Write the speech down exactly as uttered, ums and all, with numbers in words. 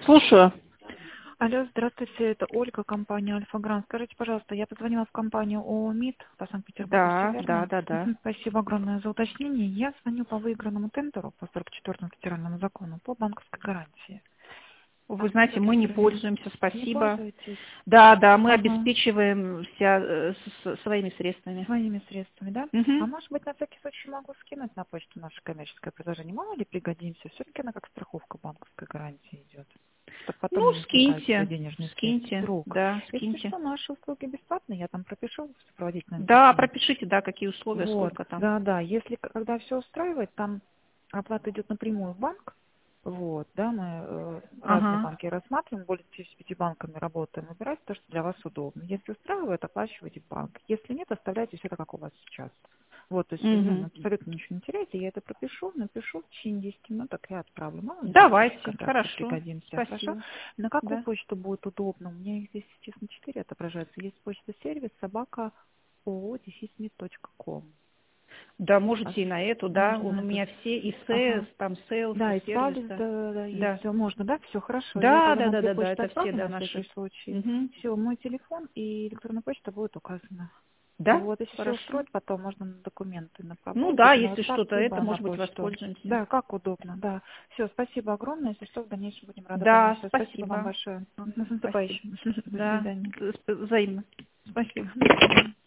Слушаю. Алло, здравствуйте, это Ольга, компания Альфа-Гранд. Скажите, пожалуйста, я позвонила в компанию ООО МИД по Санкт-Петербургу, все Да, да, верно? да, да. Мгм. Спасибо огромное за уточнение. Я звоню по выигранному тендеру по сорок четвёртому федеральному закону по банковской гарантии. Вы знаете, мы не Автомобиль пользуемся, не спасибо. пользуетесь? Да, да, мы Ага, обеспечиваемся э, с- с- своими средствами. своими средствами, да? А Мгм. может быть, на всякий случай могу скинуть на почту наше коммерческое предложение? Мало ли пригодимся? Все-таки она как страховка банковской гарантии идет. Чтобы потом Ну, не возникали свои скиньте, денежные средства. скиньте, Вдруг. да, Если скиньте. что, наши услуги бесплатные, я там пропишу в сопроводительном Да, письме. пропишите, да, какие условия, Вот, сколько там. да, да. Если к- когда все устраивает, там оплата идет напрямую в банк. Вот, да, мы э, разные Ага. банки рассматриваем, более пятидесяти пяти банками работаем, выбирайте то, что для вас удобно. Если устраивает, оплачивайте в банк. Если нет, оставляйте все так, как у вас сейчас. Вот, то есть ну, Мгм. абсолютно ничего не теряйте, я это пропишу, напишу в течение десяти минут, так я отправлю. Мало ли, вдруг еще в Давайте, контракте хорошо, пригодимся. Хорошо? спасибо. На какую Да. почту будет удобно? У меня их здесь, честно, четыре отображаются. Есть почта сервис собака ооо дефисмит точка ком. Да, А можете и на эту, да. можно У на эту? меня все и Ага. сейлс, там сейлс, Да, и и сервис, спалец, да. да, да, да, есть Да. все, можно, да, все хорошо. Я Да, тогда да, на да, две да, да, почты это все, отправлю да, на всякий наши. случай. Мгм. Все, мой телефон и электронная почта будет указана. Да, Вот, если все хорошо. устроит, потом можно на документы Ну направлять, да, либо на если WhatsApp, что-то это, либо на может быть, почту. воспользуемся. Да, как удобно, да. Все, спасибо огромное, если что, в дальнейшем будем рады Да, помочь. Спасибо вам спасибо. большое. С Ага, спасибо. наступающим. До Да, свидания. взаимно. Спасибо. До свидания.